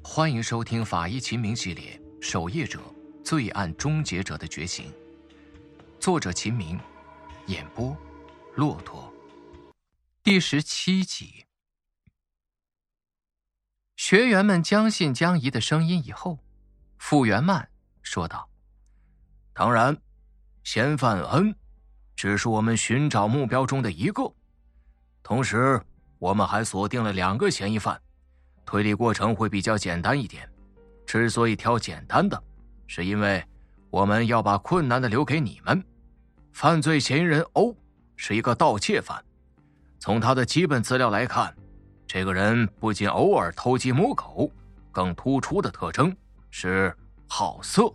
欢迎收听法医秦明系列守夜者罪案终结者的觉醒，作者秦明，演播骆驼。第17集。学员们将信将疑的声音以后，傅元曼说道：当然，嫌犯恩只是我们寻找目标中的一个，同时我们还锁定了2个嫌疑犯，推理过程会比较简单一点。之所以挑简单的，是因为我们要把困难的留给你们。犯罪嫌疑人欧是一个盗窃犯，从他的基本资料来看，这个人不仅偶尔偷鸡摸狗，更突出的特征是好色。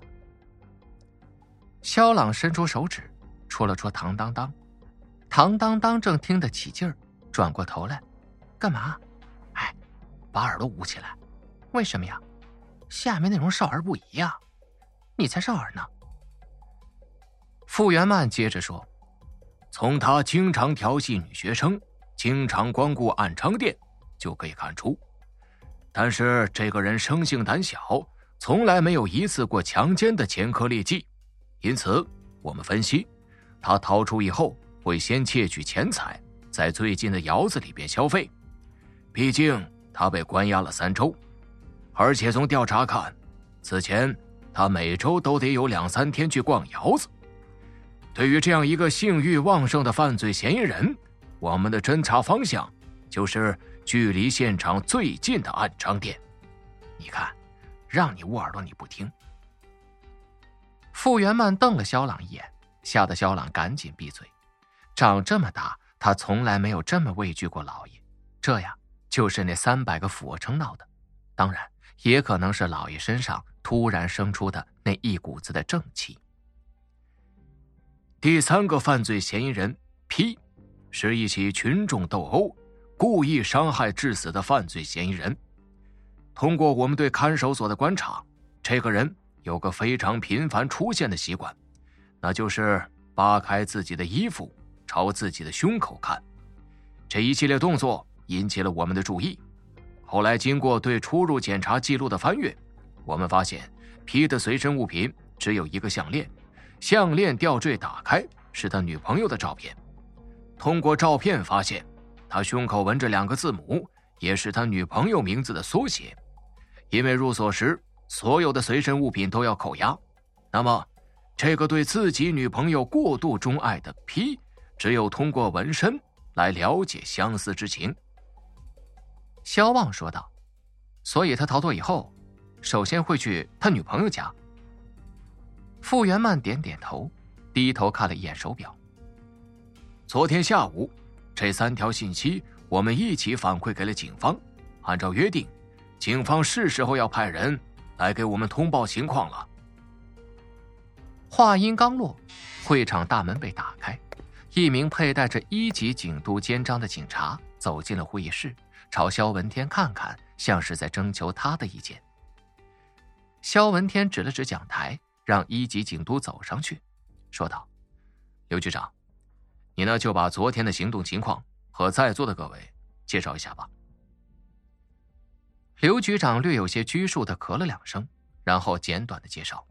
肖朗伸出手指戳了戳唐当当，唐当当正听得起劲儿，转过头来，干嘛？哎，把耳朵捂起来。为什么呀？下面内容少儿不宜呀，你才少儿呢。傅元曼接着说，从他经常调戏女学生，经常光顾暗娼店就可以看出，但是这个人生性胆小，从来没有一次过强奸的前科劣迹，因此我们分析他逃出以后会先窃取钱财，在最近的窑子里边消费，毕竟他被关押了3周，而且从调查看，此前他每周都得有2、3天去逛窑子。对于这样一个性欲旺盛的犯罪嫌疑人，我们的侦查方向就是距离现场最近的暗娼店。你看，让你捂耳朵你不听。傅元曼瞪了肖朗一眼，吓得肖朗赶紧闭嘴。长这么大，他从来没有这么畏惧过老爷，这样就是那300个俯卧撑闹的，当然也可能是老爷身上突然生出的那一股子的正气。第3个犯罪嫌疑人 P 是一起群众斗殴故意伤害致死的犯罪嫌疑人。通过我们对看守所的观察，这个人有个非常频繁出现的习惯，那就是扒开自己的衣服朝自己的胸口看。这一系列动作引起了我们的注意，后来经过对出入检查记录的翻阅，我们发现 P 的随身物品只有一个项链，项链吊坠打开是他女朋友的照片。通过照片发现，他胸口纹着2个字母，也是他女朋友名字的缩写。因为入所时所有的随身物品都要扣押，那么这个对自己女朋友过度钟爱的 P 只有通过纹身来了解相思之情。肖旺说道，所以他逃脱以后首先会去他女朋友家。傅元曼点点头，低头看了一眼手表。昨天下午这3条信息我们一起反馈给了警方，按照约定，警方是时候要派人来给我们通报情况了。话音刚落，会场大门被打开，一名佩戴着1级警督肩章的警察走进了会议室，朝肖文天看看，像是在征求他的意见。肖文天指了指讲台，让1级警督走上去，说道，刘局长，你呢就把昨天的行动情况和在座的各位介绍一下吧。刘局长略有些拘束地咳了2声，然后简短地介绍。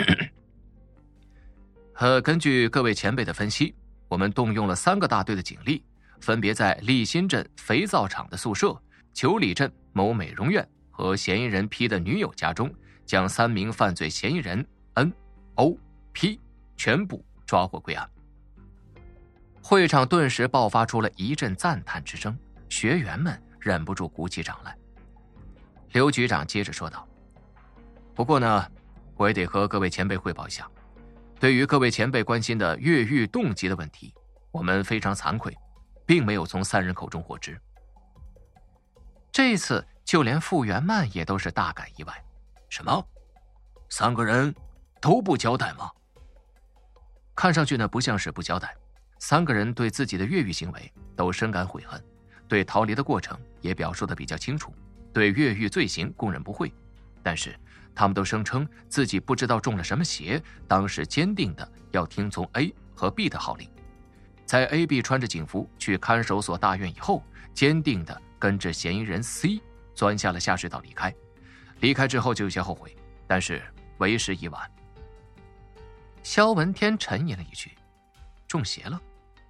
根据各位前辈的分析，我们动用了3个大队的警力，分别在立新镇肥皂厂的宿舍、九里镇某美容院和嫌疑人 P 的女友家中，将3名犯罪嫌疑人 N、O、P 全部抓获归案。会场顿时爆发出了一阵赞叹之声，学员们忍不住鼓起掌来。刘局长接着说道，不过呢，我也得和各位前辈汇报一下，对于各位前辈关心的越狱动机的问题，我们非常惭愧，并没有从3人口中获知。这次就连傅元曼也都是大感意外，什么？3个人都不交代吗？看上去呢不像是不交代，3个人对自己的越狱行为都深感悔恨，对逃离的过程也表述得比较清楚，对越狱罪行供认不讳，但是他们都声称自己不知道中了什么邪，当时坚定的要听从 A 和 B 的号令。在 A、B 穿着警服去看守所大院以后，坚定的跟着嫌疑人 C 钻下了下水道离开， 离开之后就有些后悔，但是为时已晚。萧文天沉吟了一句：“中邪了。”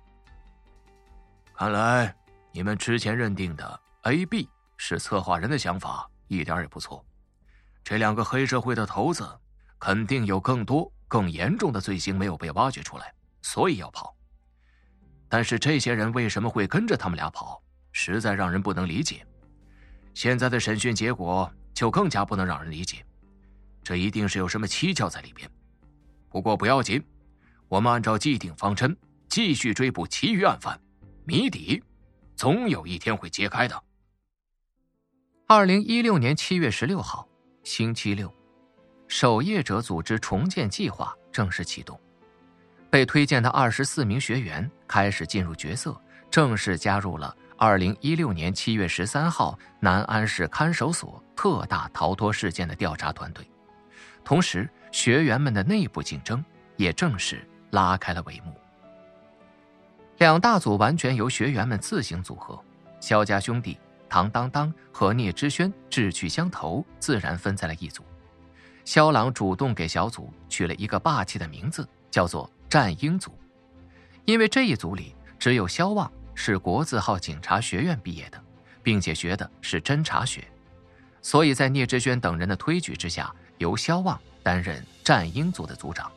看来你们之前认定的 A、B 是策划人的想法，一点也不错。这两个黑社会的头子肯定有更多更严重的罪行没有被挖掘出来，所以要跑。但是这些人为什么会跟着他们俩跑，实在让人不能理解。现在的审讯结果就更加不能让人理解，这一定是有什么蹊跷在里边。不过不要紧，我们按照既定方针继续追捕其余案犯，谜底总有一天会揭开的。2016年7月16号，星期六，守夜者组织重建计划正式启动。被推荐的24名学员开始进入角色，正式加入了2016年7月13号南安市看守所特大逃脱事件的调查团队。同时，学员们的内部竞争也正式拉开了帷幕。两大组完全由学员们自行组合，萧家兄弟唐当当和聂之轩志趣相投，自然分在了一组。萧朗主动给小组取了一个霸气的名字，叫做战鹰组。因为这一组里只有萧望是国字号警察学院毕业的，并且学的是侦察学，所以在聂之轩等人的推举之下，由萧望担任战鹰组的组长。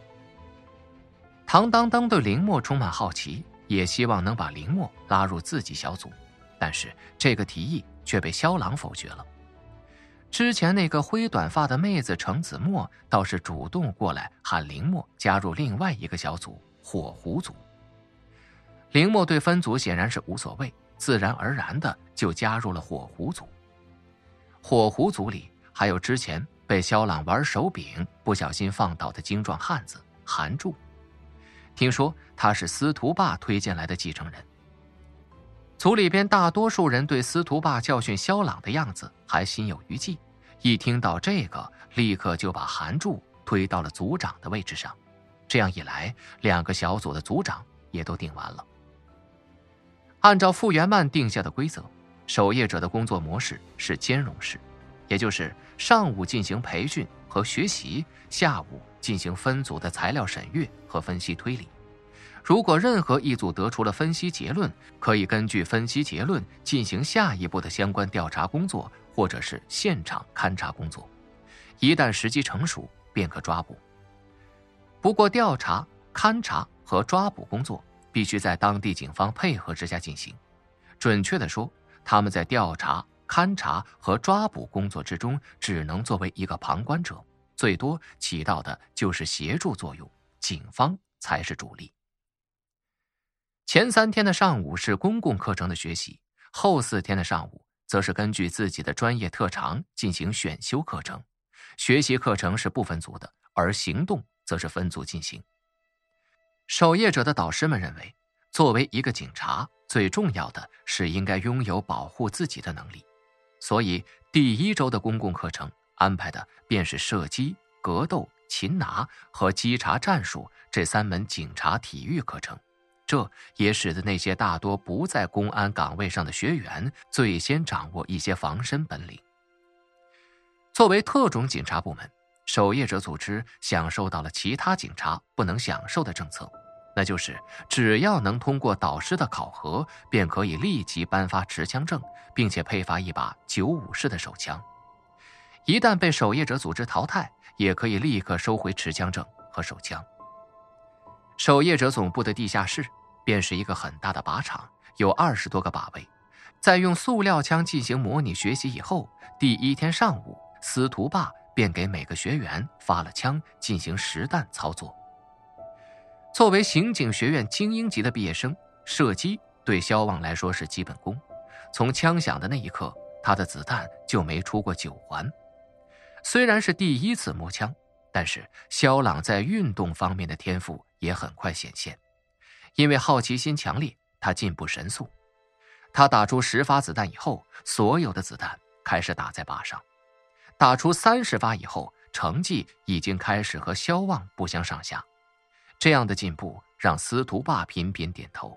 唐当当对林默充满好奇，也希望能把林默拉入自己小组，但是这个提议却被萧朗否决了。之前那个灰短发的妹子程子墨倒是主动过来喊林默加入另外一个小组火狐组。林默对分组显然是无所谓，自然而然的就加入了火狐组。火狐组里还有之前被萧朗玩手柄不小心放倒的精壮汉子韩柱，听说他是司徒霸推荐来的继承人。组里边大多数人对司徒霸教训萧朗的样子还心有余悸，一听到这个立刻就把韩柱推到了组长的位置上。这样一来，两个小组的组长也都定完了。按照傅园曼定下的规则，守夜者的工作模式是兼容式，也就是上午进行培训和学习，下午进行分组的材料审阅和分析推理。如果任何一组得出了分析结论，可以根据分析结论进行下一步的相关调查工作，或者是现场勘查工作。一旦时机成熟，便可抓捕。不过调查、勘查和抓捕工作必须在当地警方配合之下进行。准确地说，他们在调查、勘查和抓捕工作之中只能作为一个旁观者，最多起到的就是协助作用，警方才是主力。前3天的上午是公共课程的学习，后4天的上午则是根据自己的专业特长进行选修课程。学习课程是不分组的，而行动则是分组进行。守夜者的导师们认为，作为一个警察，最重要的是应该拥有保护自己的能力，所以第1周的公共课程安排的便是射击、格斗、擒拿和稽查战术这3门警察体育课程。这也使得那些大多不在公安岗位上的学员最先掌握一些防身本领。作为特种警察部门，守夜者组织享受到了其他警察不能享受的政策，那就是只要能通过导师的考核，便可以立即颁发持枪证，并且配发一把95式的手枪。一旦被守夜者组织淘汰，也可以立刻收回持枪证和手枪。守夜者总部的地下室便是一个很大的靶场，有20多个靶位。在用塑料枪进行模拟学习以后，第1天上午，司徒霸便给每个学员发了枪进行实弹操作。作为刑警学院精英级的毕业生，射击对萧望来说是基本功。从枪响的那一刻，他的子弹就没出过9环。虽然是第1次摸枪，但是萧朗在运动方面的天赋也很快显现。因为好奇心强烈，他进步神速。他打出10发子弹以后，所有的子弹开始打在靶上。打出30发以后，成绩已经开始和萧望不相上下。这样的进步让司徒霸频频点头。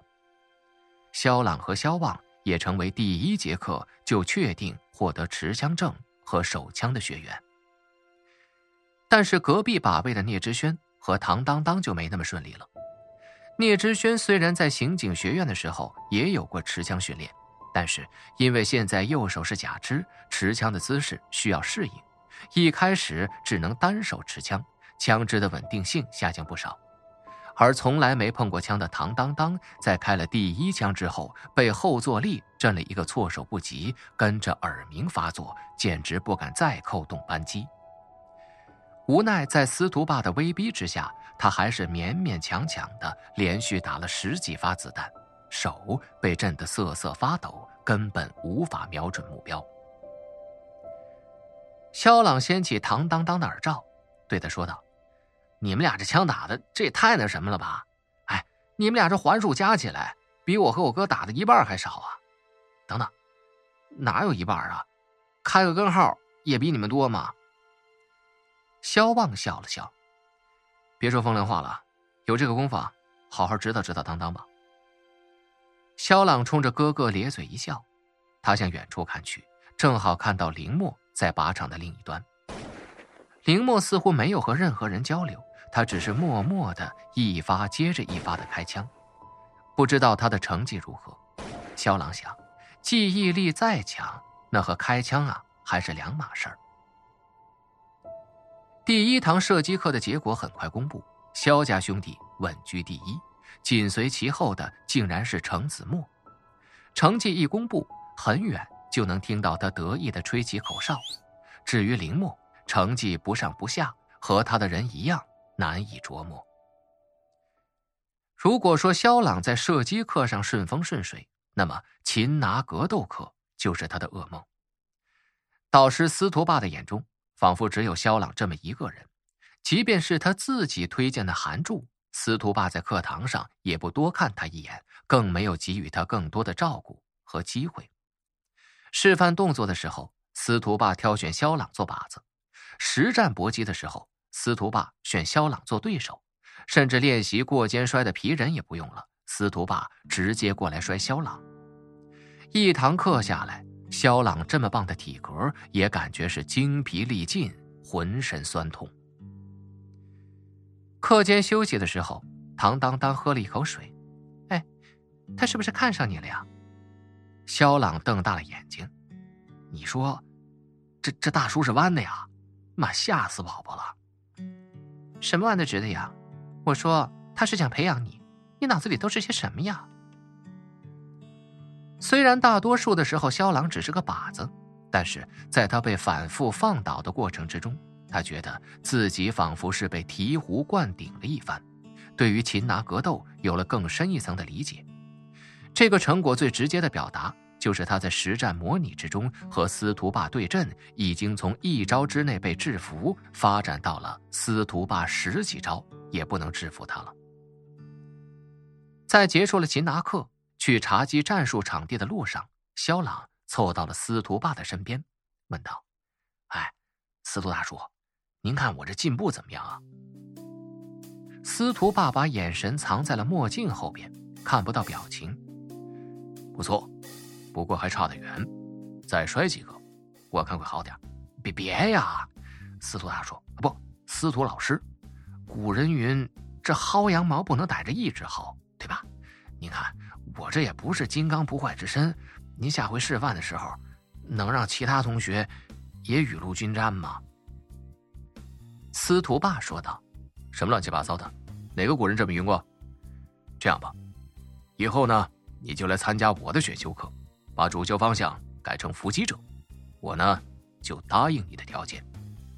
萧朗和萧望也成为第1节课就确定获得持枪证和手枪的学员。但是隔壁把位的聂之轩和唐当当就没那么顺利了。聂之轩虽然在刑警学院的时候也有过持枪训练，但是因为现在右手是假肢，持枪的姿势需要适应，一开始只能单手持枪，枪支的稳定性下降不少。而从来没碰过枪的唐当当在开了第一枪之后，被后坐力震了一个措手不及，跟着耳鸣发作，简直不敢再扣动扳机。无奈在司徒爸的威逼之下，他还是勉勉强强的连续打了10几发子弹，手被震得瑟瑟发抖，根本无法瞄准目标。肖朗掀起唐当当的耳罩，对他说道：“你们俩这枪打的这也太那什么了吧？哎，你们俩这环数加起来比我和我哥打的一半还少啊！等等，哪有一半啊？开个根号也比你们多嘛。”肖旺笑了笑：“别说风凉话了，有这个功夫啊，好好指导指导当当吧。”肖朗冲着哥哥咧嘴一笑，他向远处看去，正好看到林默在靶场的另一端。林默似乎没有和任何人交流，他只是默默的一发接着一发的开枪。不知道他的成绩如何，肖朗想，记忆力再强，那和开枪啊还是两码事儿。第一堂射击课的结果很快公布，肖家兄弟稳居第一，紧随其后的竟然是程子墨。成绩一公布，很远就能听到他得意地吹起口哨。至于林默，成绩不上不下，和他的人一样难以琢磨。如果说肖朗在射击课上顺风顺水，那么擒拿格斗课就是他的噩梦。导师司徒爸的眼中仿佛只有肖朗这么一个人，即便是他自己推荐的韩柱，司徒爸在课堂上也不多看他一眼，更没有给予他更多的照顾和机会。示范动作的时候，司徒爸挑选肖朗做靶子；实战搏击的时候，司徒爸选肖朗做对手，甚至练习过肩摔的皮人也不用了，司徒爸直接过来摔肖朗。一堂课下来，肖朗这么棒的体格也感觉是精疲力尽，浑身酸痛。课间休息的时候，唐当当喝了一口水。哎，他是不是看上你了呀？肖朗瞪大了眼睛。你说这大叔是弯的呀？妈，吓死宝宝了。什么弯的直的呀？我说他是想培养你，你脑子里都是些什么呀？虽然大多数的时候肖朗只是个靶子，但是在他被反复放倒的过程之中，他觉得自己仿佛是被醍醐灌顶了一番，对于擒拿格斗有了更深一层的理解。这个成果最直接的表达，就是他在实战模拟之中和司徒爸对阵，已经从1招之内被制服，发展到了司徒爸10几招也不能制服他了。在结束了擒拿课，去查缉战术场地的路上，肖朗凑到了司徒爸的身边，问道：“哎，司徒大叔，您看我这进步怎么样啊？”司徒爸把眼神藏在了墨镜后边，看不到表情。不错，不过还差得远，再摔几个，我看会好点。别呀，司徒大叔，不，司徒老师，古人云，这薅羊毛不能逮着一只薅，对吧？您看我这也不是金刚不坏之身，您下回示范的时候，能让其他同学也雨露均沾吗？司徒爸说道：“什么乱七八糟的？哪个古人这么云过？这样吧，以后呢，你就来参加我的选修课，把主修方向改成伏击者，我呢就答应你的条件。”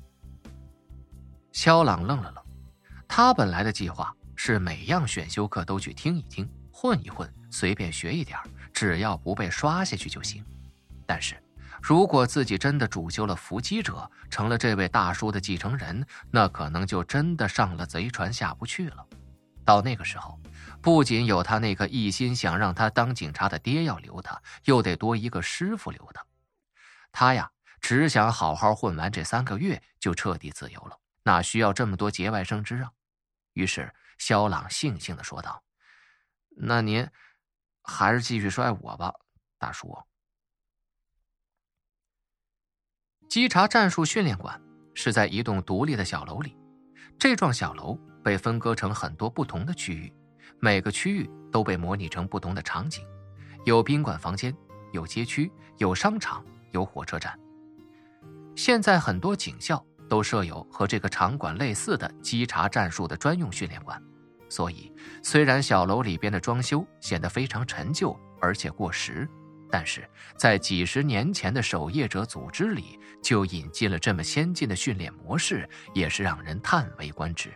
肖朗愣了愣，他本来的计划是每样选修课都去听一听，混一混，随便学一点，只要不被刷下去就行。但是如果自己真的主修了伏击者，成了这位大叔的继承人，那可能就真的上了贼船下不去了。到那个时候，不仅有他那个一心想让他当警察的爹要留他，又得多一个师傅留他。他呀，只想好好混完这3个月就彻底自由了，哪需要这么多节外生枝啊？于是肖朗悻悻地说道：“那您还是继续摔我吧，大叔。” 稽查战术训练馆是在一栋独立的小楼里，这幢小楼被分割成很多不同的区域，每个区域都被模拟成不同的场景，有宾馆房间，有街区，有商场，有火车站。现在很多警校都设有和这个场馆类似的稽查战术的专用训练馆，所以虽然小楼里边的装修显得非常陈旧而且过时，但是在几十年前的守夜者组织里就引进了这么先进的训练模式，也是让人叹为观止。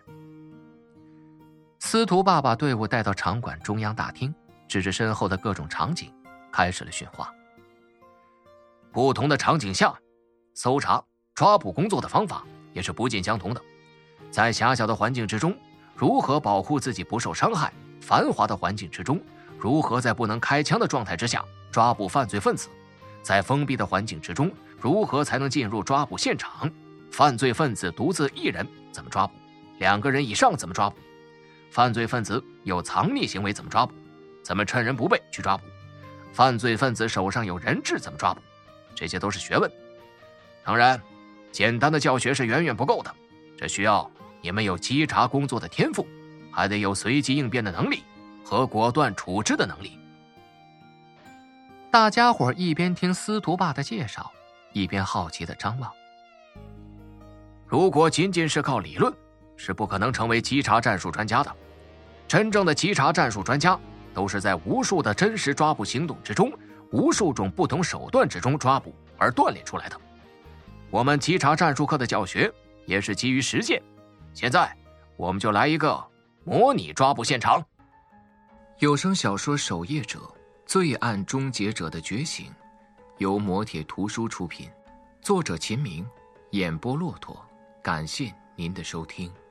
司徒爸把队伍带到场馆中央大厅，指着身后的各种场景开始了训话。不同的场景下，搜查抓捕工作的方法也是不尽相同的。在狭小的环境之中，如何保护自己不受伤害；繁华的环境之中，如何在不能开枪的状态之下抓捕犯罪分子；在封闭的环境之中，如何才能进入抓捕现场；犯罪分子独自一人怎么抓捕，2个人以上怎么抓捕；犯罪分子有藏匿行为怎么抓捕，怎么趁人不备去抓捕；犯罪分子手上有人质怎么抓捕，这些都是学问。当然，简单的教学是远远不够的，这需要你们有稽查工作的天赋，还得有随机应变的能力和果断处置的能力。大家伙一边听司徒爸的介绍，一边好奇地张望。如果仅仅是靠理论，是不可能成为稽查战术专家的。真正的稽查战术专家都是在无数的真实抓捕行动之中，无数种不同手段之中抓捕而锻炼出来的。我们稽查战术课的教学也是基于实践，现在我们就来一个模拟抓捕现场。有声小说《守夜者：罪案终结者的觉醒》，由磨铁图书出品，作者秦明，演播骆驼。感谢您的收听。